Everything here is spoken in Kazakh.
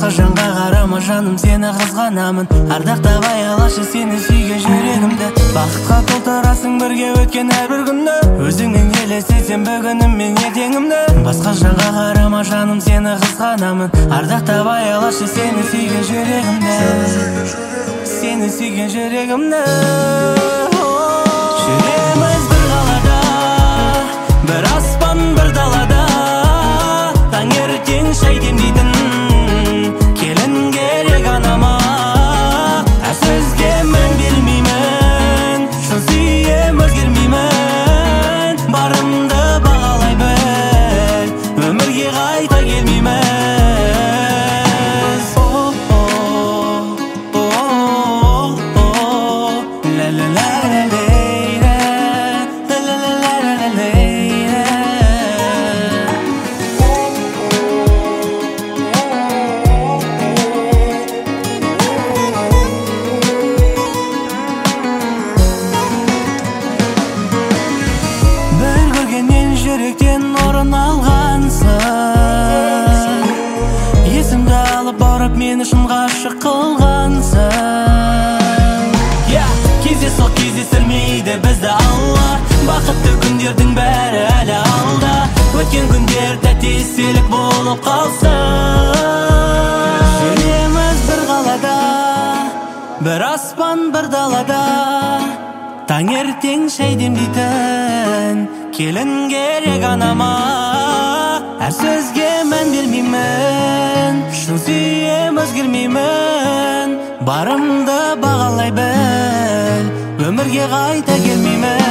Басқа жанға қарама жаным, сені қызғанамын. Ардақтап аялашы сені сүйген жүрегімді. Бақытқа толтырасың бірге өткен әрбір күнді. Өзіңмен елестетсем бүгінім мен ертеңімді. Басқа жанға қарама жаным, сені қызғанамын. Ардақтап аялашы сені сүйген жүрегімді. Сені сүйген жүрегімді. Жүреміз бір қалада, бір аспан бір далада. Таңертең шай демдейтін келін керек анама. Әр сөзге мән бермеймін, шын сүйем өзгермеймін. Барымды бағалай біл, өмірге қайта келмейміз. Жүректен орын алғансың, есімді алып барып мен үшін ғашық қылғансың. Кездейсоқ кездестірмейді бізді Алла, бақытты күндердің бәрі әлі алда. Өткен күндер тәтті естелік болып қалсын. Жүреміз бір қалада, бір аспан бір далада. Таңертең шай демдейтін келін керек анама. Әр сөзге мән бермеймін, шын сүйем өзгермеймін. Барымды бағалай біл, өмірге қайта келмеймін.